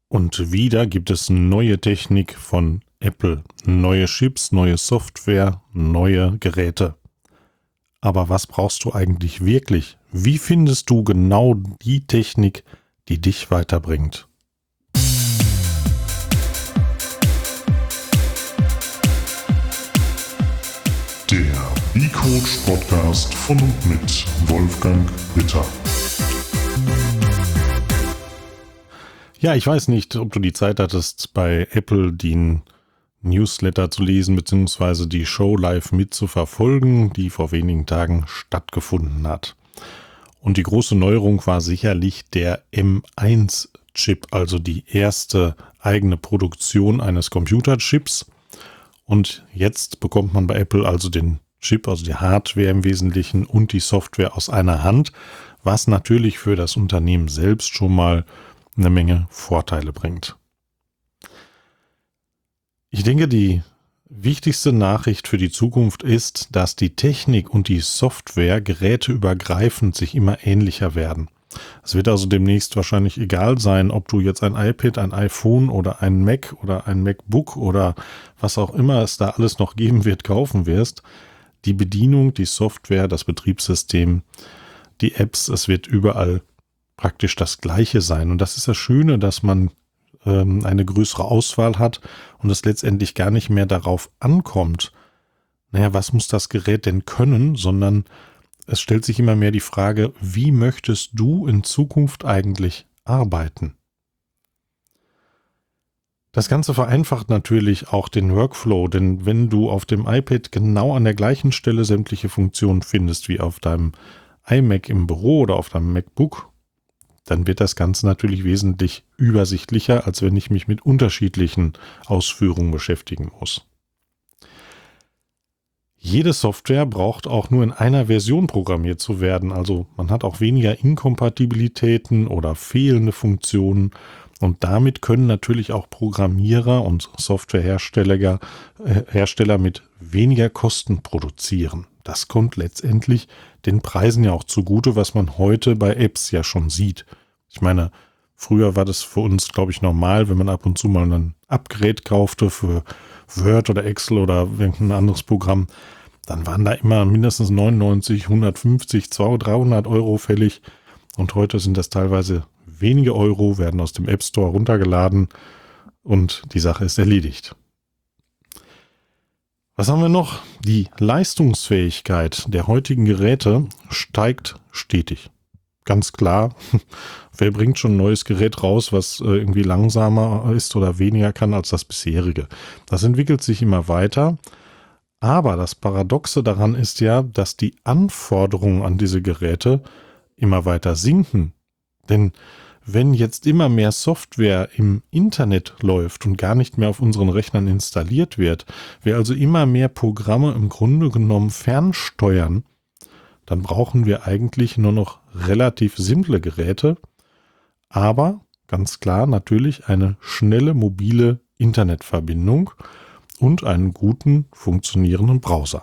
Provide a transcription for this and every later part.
Und wieder gibt es neue Technik von Apple, neue Chips, neue Software, neue Geräte. Aber was brauchst du eigentlich wirklich? Wie findest du genau die Technik, die dich weiterbringt? Der B-Coach Podcast von und mit Wolfgang Ritter. Ja, ich weiß nicht, ob du die Zeit hattest, bei Apple den Newsletter zu lesen bzw. die Show live mitzuverfolgen, die vor wenigen Tagen stattgefunden hat. Und die große Neuerung war sicherlich der M1-Chip, also die erste eigene Produktion eines Computerchips. Und jetzt bekommt man bei Apple also den Chip, also die Hardware im Wesentlichen und die Software aus einer Hand, was natürlich für das Unternehmen selbst schon mal eine Menge Vorteile bringt. Ich denke, die wichtigste Nachricht für die Zukunft ist, dass die Technik und die Software geräteübergreifend sich immer ähnlicher werden. Es wird also demnächst wahrscheinlich egal sein, ob du jetzt ein iPad, ein iPhone oder ein Mac oder ein MacBook oder was auch immer es da alles noch geben wird, kaufen wirst. Die Bedienung, die Software, das Betriebssystem, die Apps, es wird überall praktisch das Gleiche sein. Und das ist das Schöne, dass man eine größere Auswahl hat und es letztendlich gar nicht mehr darauf ankommt, was muss das Gerät denn können, sondern es stellt sich immer mehr die Frage, wie möchtest du in Zukunft eigentlich arbeiten? Das Ganze vereinfacht natürlich auch den Workflow, denn wenn du auf dem iPad genau an der gleichen Stelle sämtliche Funktionen findest wie auf deinem iMac im Büro oder auf deinem MacBook, dann wird das Ganze natürlich wesentlich übersichtlicher, als wenn ich mich mit unterschiedlichen Ausführungen beschäftigen muss. Jede Software braucht auch nur in einer Version programmiert zu werden, also man hat auch weniger Inkompatibilitäten oder fehlende Funktionen und damit können natürlich auch Programmierer und Softwarehersteller mit weniger Kosten produzieren. Das kommt letztendlich den Preisen ja auch zugute, was man heute bei Apps ja schon sieht. Ich meine, früher war das für uns, glaube ich, normal, wenn man ab und zu mal ein Upgrade kaufte für Word oder Excel oder irgendein anderes Programm, dann waren da immer mindestens 99, 150, 200, 300 Euro fällig und heute sind das teilweise wenige Euro, werden aus dem App Store runtergeladen und die Sache ist erledigt. Was haben wir noch? Die Leistungsfähigkeit der heutigen Geräte steigt stetig. Ganz klar, wer bringt schon ein neues Gerät raus, was irgendwie langsamer ist oder weniger kann als das bisherige? Das entwickelt sich immer weiter. Aber das Paradoxe daran ist ja, dass die Anforderungen an diese Geräte immer weiter sinken. Denn wenn jetzt immer mehr Software im Internet läuft und gar nicht mehr auf unseren Rechnern installiert wird, wir also immer mehr Programme im Grunde genommen fernsteuern, dann brauchen wir eigentlich nur noch relativ simple Geräte, aber ganz klar natürlich eine schnelle mobile Internetverbindung und einen guten funktionierenden Browser.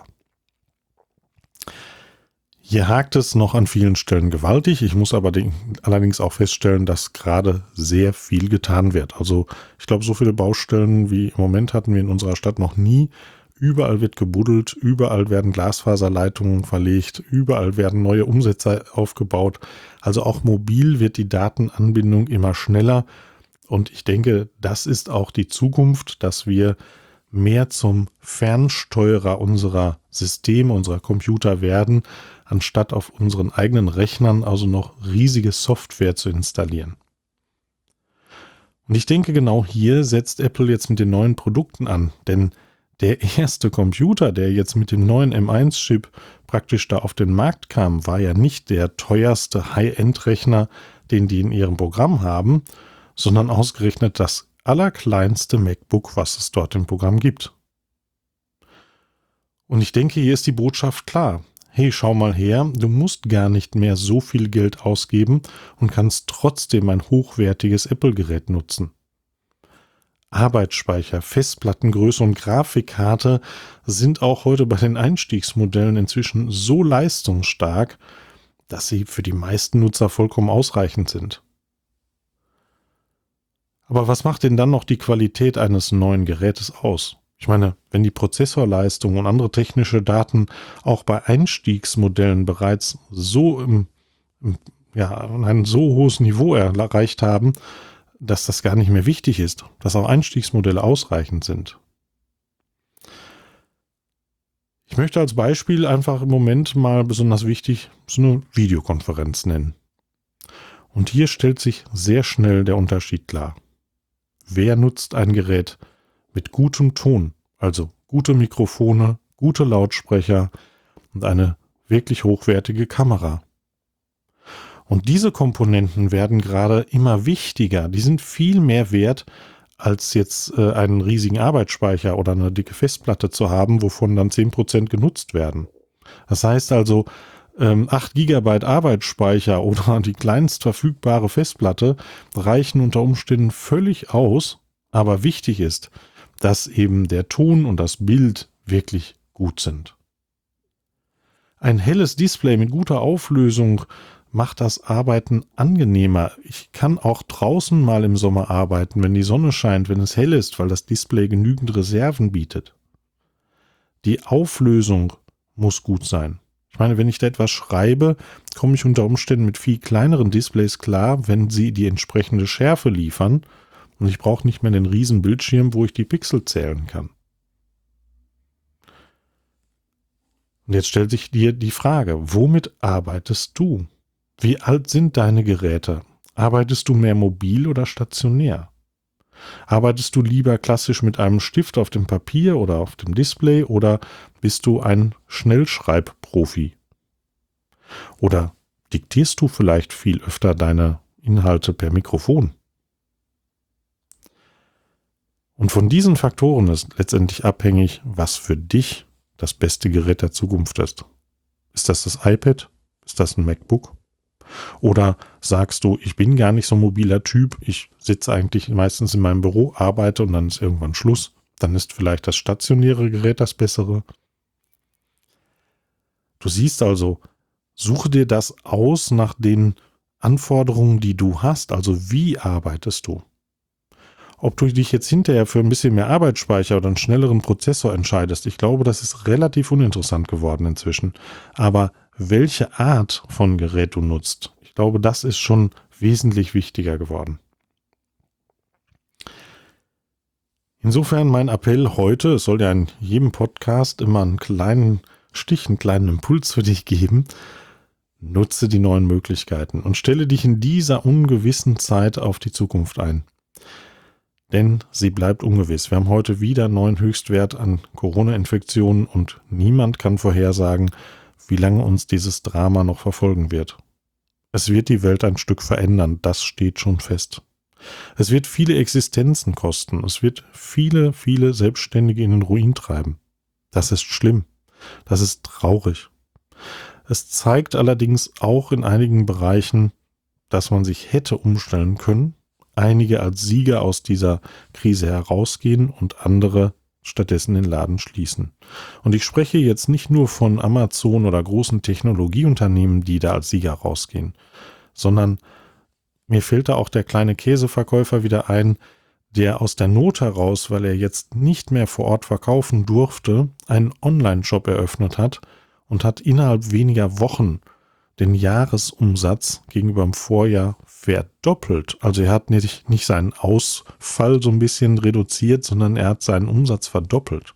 Hier hakt es noch an vielen Stellen gewaltig. Ich muss aber allerdings auch feststellen, dass gerade sehr viel getan wird. Also ich glaube, so viele Baustellen wie im Moment hatten wir in unserer Stadt noch nie. Überall wird gebuddelt, überall werden Glasfaserleitungen verlegt, überall werden neue Umsätze aufgebaut. Also auch mobil wird die Datenanbindung immer schneller. Und ich denke, das ist auch die Zukunft, dass wir mehr zum Fernsteuerer unserer Systeme, unserer Computer werden, anstatt auf unseren eigenen Rechnern also noch riesige Software zu installieren. Und ich denke, genau hier setzt Apple jetzt mit den neuen Produkten an, denn der erste Computer, der jetzt mit dem neuen M1-Chip praktisch da auf den Markt kam, war ja nicht der teuerste High-End-Rechner, den die in ihrem Programm haben, sondern ausgerechnet das allerkleinste MacBook, was es dort im Programm gibt. Und ich denke, hier ist die Botschaft klar. Hey, schau mal her, du musst gar nicht mehr so viel Geld ausgeben und kannst trotzdem ein hochwertiges Apple-Gerät nutzen. Arbeitsspeicher, Festplattengröße und Grafikkarte sind auch heute bei den Einstiegsmodellen inzwischen so leistungsstark, dass sie für die meisten Nutzer vollkommen ausreichend sind. Aber was macht denn dann noch die Qualität eines neuen Gerätes aus? Ich meine, wenn die Prozessorleistung und andere technische Daten auch bei Einstiegsmodellen bereits so ein so hohes Niveau erreicht haben, dass das gar nicht mehr wichtig ist, dass auch Einstiegsmodelle ausreichend sind. Ich möchte als Beispiel einfach im Moment mal besonders wichtig so eine Videokonferenz nennen. Und hier stellt sich sehr schnell der Unterschied klar. Wer nutzt ein Gerät mit gutem Ton, also gute Mikrofone, gute Lautsprecher und eine wirklich hochwertige Kamera? Und diese Komponenten werden gerade immer wichtiger. Die sind viel mehr wert, als jetzt einen riesigen Arbeitsspeicher oder eine dicke Festplatte zu haben, wovon dann 10% genutzt werden. Das heißt also, 8 GB Arbeitsspeicher oder die kleinst verfügbare Festplatte reichen unter Umständen völlig aus, aber wichtig ist, dass eben der Ton und das Bild wirklich gut sind. Ein helles Display mit guter Auflösung macht das Arbeiten angenehmer. Ich kann auch draußen mal im Sommer arbeiten, wenn die Sonne scheint, wenn es hell ist, weil das Display genügend Reserven bietet. Die Auflösung muss gut sein. Ich meine, wenn ich da etwas schreibe, komme ich unter Umständen mit viel kleineren Displays klar, wenn sie die entsprechende Schärfe liefern und ich brauche nicht mehr den riesen Bildschirm, wo ich die Pixel zählen kann. Und jetzt stellt sich dir die Frage, womit arbeitest du? Wie alt sind deine Geräte? Arbeitest du mehr mobil oder stationär? Arbeitest du lieber klassisch mit einem Stift auf dem Papier oder auf dem Display oder bist du ein Schnellschreibprofi? Oder diktierst du vielleicht viel öfter deine Inhalte per Mikrofon? Und von diesen Faktoren ist letztendlich abhängig, was für dich das beste Gerät der Zukunft ist. Ist das iPad? Ist das ein MacBook? Oder sagst du, ich bin gar nicht so ein mobiler Typ, ich sitze eigentlich meistens in meinem Büro, arbeite und dann ist irgendwann Schluss. Dann ist vielleicht das stationäre Gerät das bessere. Du siehst also, suche dir das aus nach den Anforderungen, die du hast, also wie arbeitest du. Ob du dich jetzt hinterher für ein bisschen mehr Arbeitsspeicher oder einen schnelleren Prozessor entscheidest, ich glaube, das ist relativ uninteressant geworden inzwischen. Aber welche Art von Gerät du nutzt, ich glaube, das ist schon wesentlich wichtiger geworden. Insofern mein Appell heute, es soll ja in jedem Podcast immer einen kleinen Stich, einen kleinen Impuls für dich geben, nutze die neuen Möglichkeiten und stelle dich in dieser ungewissen Zeit auf die Zukunft ein. Denn sie bleibt ungewiss. Wir haben heute wieder einen neuen Höchstwert an Corona-Infektionen und niemand kann vorhersagen, wie lange uns dieses Drama noch verfolgen wird. Es wird die Welt ein Stück verändern, das steht schon fest. Es wird viele Existenzen kosten, es wird viele, viele Selbstständige in den Ruin treiben. Das ist schlimm, das ist traurig. Es zeigt allerdings auch in einigen Bereichen, dass man sich hätte umstellen können, einige als Sieger aus dieser Krise herausgehen und andere stattdessen den Laden schließen. Und ich spreche jetzt nicht nur von Amazon oder großen Technologieunternehmen, die da als Sieger rausgehen, sondern mir fällt da auch der kleine Käseverkäufer wieder ein, der aus der Not heraus, weil er jetzt nicht mehr vor Ort verkaufen durfte, einen Online-Shop eröffnet hat und hat innerhalb weniger Wochen den Jahresumsatz gegenüber dem Vorjahr verdoppelt. Also er hat nicht seinen Ausfall so ein bisschen reduziert, sondern er hat seinen Umsatz verdoppelt.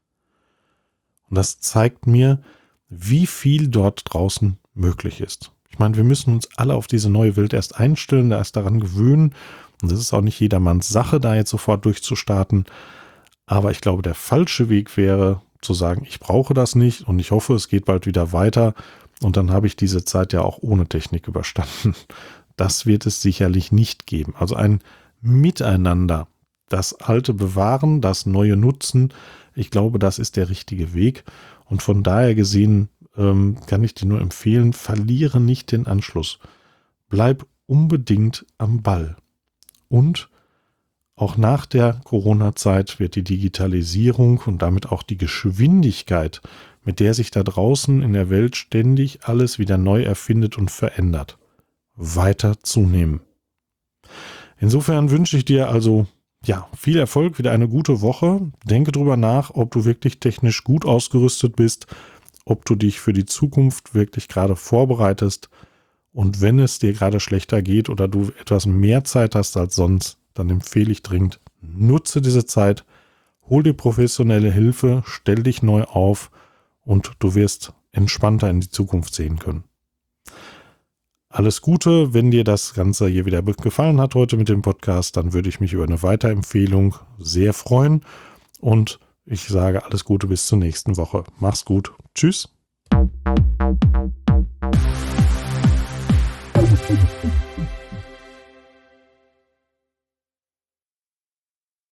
Und das zeigt mir, wie viel dort draußen möglich ist. Ich meine, wir müssen uns alle auf diese neue Welt erst einstellen, da erst daran gewöhnen. Und das ist auch nicht jedermanns Sache, da jetzt sofort durchzustarten. Aber ich glaube, der falsche Weg wäre, zu sagen, ich brauche das nicht und ich hoffe, es geht bald wieder weiter. Und dann habe ich diese Zeit ja auch ohne Technik überstanden. Das wird es sicherlich nicht geben. Also ein Miteinander, das Alte bewahren, das Neue nutzen, ich glaube, das ist der richtige Weg. Und von daher gesehen kann ich dir nur empfehlen, verliere nicht den Anschluss. Bleib unbedingt am Ball. Und auch nach der Corona-Zeit wird die Digitalisierung und damit auch die Geschwindigkeit, mit der sich da draußen in der Welt ständig alles wieder neu erfindet und verändert, weiter zunehmen. Insofern wünsche ich dir also viel Erfolg, wieder eine gute Woche. Denke drüber nach, ob du wirklich technisch gut ausgerüstet bist, ob du dich für die Zukunft wirklich gerade vorbereitest. Und wenn es dir gerade schlechter geht oder du etwas mehr Zeit hast als sonst, dann empfehle ich dringend, nutze diese Zeit, hol dir professionelle Hilfe, stell dich neu auf und du wirst entspannter in die Zukunft sehen können. Alles Gute, wenn dir das Ganze hier wieder gefallen hat heute mit dem Podcast, dann würde ich mich über eine Weiterempfehlung sehr freuen und ich sage alles Gute bis zur nächsten Woche. Mach's gut. Tschüss.